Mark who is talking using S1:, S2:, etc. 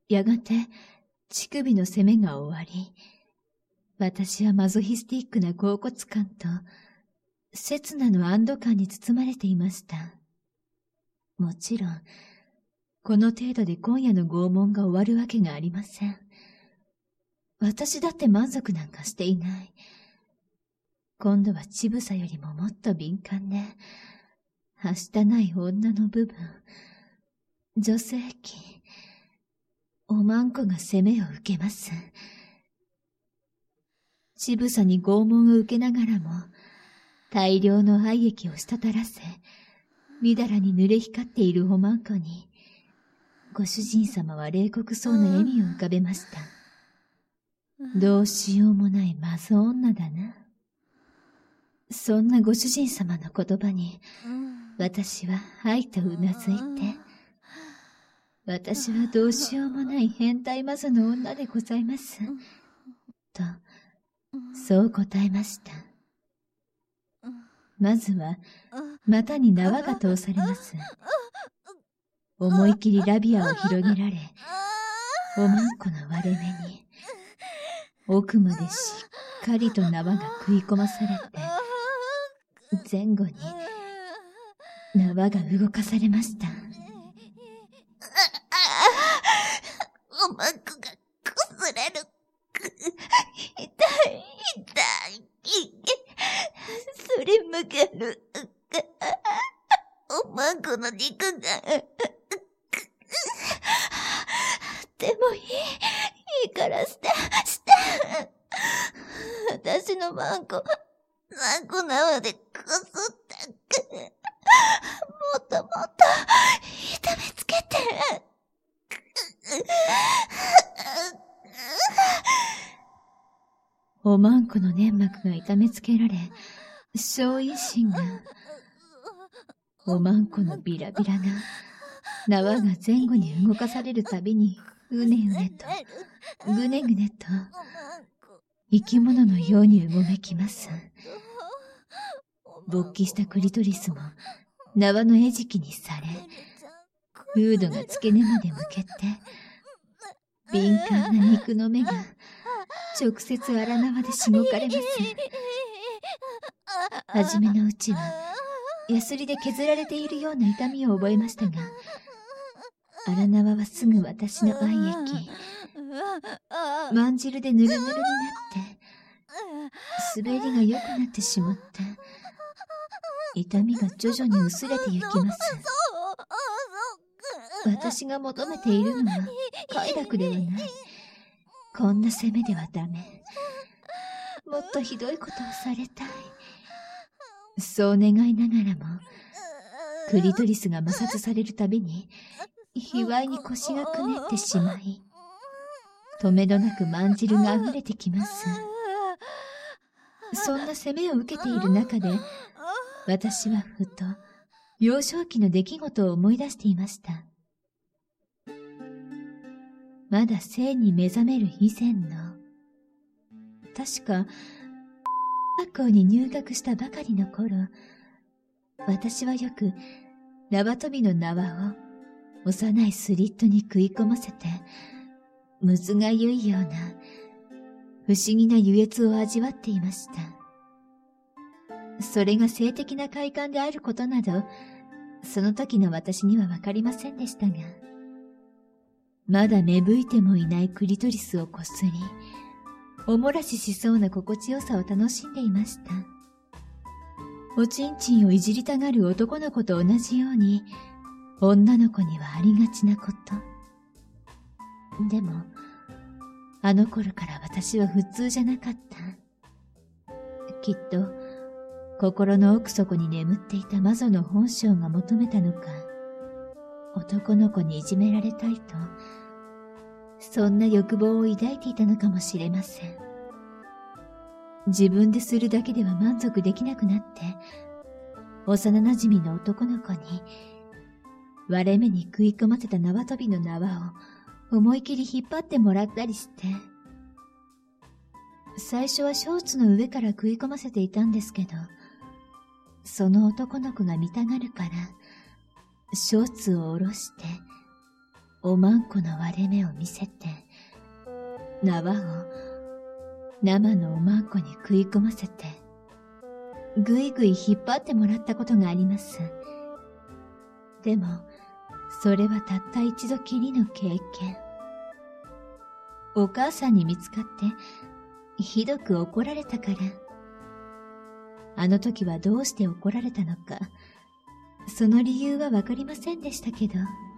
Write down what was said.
S1: やがて乳首の攻めが終わり、私はマゾヒスティックな恍惚感と刹那の安堵感に包まれていました。もちろん、この程度で今夜の拷問が終わるわけがありません。私だって満足なんかしていない。今度は乳房よりももっと敏感で、はしたない女の部分、女性器、おまんこが攻めを受けます。乳房に拷問を受けながらも、大量の愛液を滴らせ、みだらに濡れ光っているおまんこに、ご主人様は冷酷そうな笑みを浮かべました。どうしようもないマゾ女だな。そんなご主人様の言葉に、私ははいとうなずいて、私はどうしようもない変態マゾの女でございます。と、そう答えました。まずは、股に縄が通されます。思い切りラビアを広げられ、おまんこの割れ目に、奥までしっかりと縄が食い込まされて、前後に縄が動かされました。
S2: おまんこがこすれる。痛い。すりむける。おまんこの肉が。でもいいからして。私のまんこ、何個縄でこすった。もっともっと痛めつけて。
S1: おまんこの粘膜が痛めつけられ、小陰唇が、おまんこのビラビラが、縄が前後に動かされるたびに、うねうねと、ぐねぐねと、生き物のようにうごめきます。勃起したクリトリスも、縄の餌食にされ、フードが付け根まで向けて、敏感な肉の目が、直接荒縄でしごかれます。はじめのうちは、ヤスリで削られているような痛みを覚えましたが、荒縄はすぐ私の愛液、まんじるでぬるぬるになって、滑りが良くなってしまって、痛みが徐々に薄れてゆきます。私が求めているのは快楽ではない。こんな攻めではダメ。もっとひどいことをされたい。そう願いながらも、クリトリスが摩擦されるたびに、卑猥に腰がくねってしまい、止めどなくまんじるが溢れてきます。そんな攻めを受けている中で、私はふと、幼少期の出来事を思い出していました。まだ性に目覚める以前の、確か、学校に入学したばかりの頃、私はよく縄跳びの縄を幼いスリットに食い込ませて、むずがゆいような不思議な愉悦を味わっていました。それが性的な快感であることなど、その時の私にはわかりませんでしたが、まだ芽吹いてもいないクリトリスをこすり、おもらししそうな心地よさを楽しんでいました。おちんちんをいじりたがる男の子と同じように、女の子にはありがちなこと。でも、あの頃から私は普通じゃなかった。きっと、心の奥底に眠っていた魔女の本性が求めたのか、男の子にいじめられたいと、そんな欲望を抱いていたのかもしれません。自分でするだけでは満足できなくなって、幼馴染の男の子に、割れ目に食い込ませた縄跳びの縄を思い切り引っ張ってもらったりして、最初はショーツの上から食い込ませていたんですけど、その男の子が見たがるから、ショーツを下ろして、 おまんこの割れ目を見せて、縄を生のおまんこに食い込ませて、ぐいぐい引っ張ってもらったことがあります。でも、それはたった一度きりの経験。お母さんに見つかって、ひどく怒られたから。あの時はどうして怒られたのか、その理由はわかりませんでしたけど、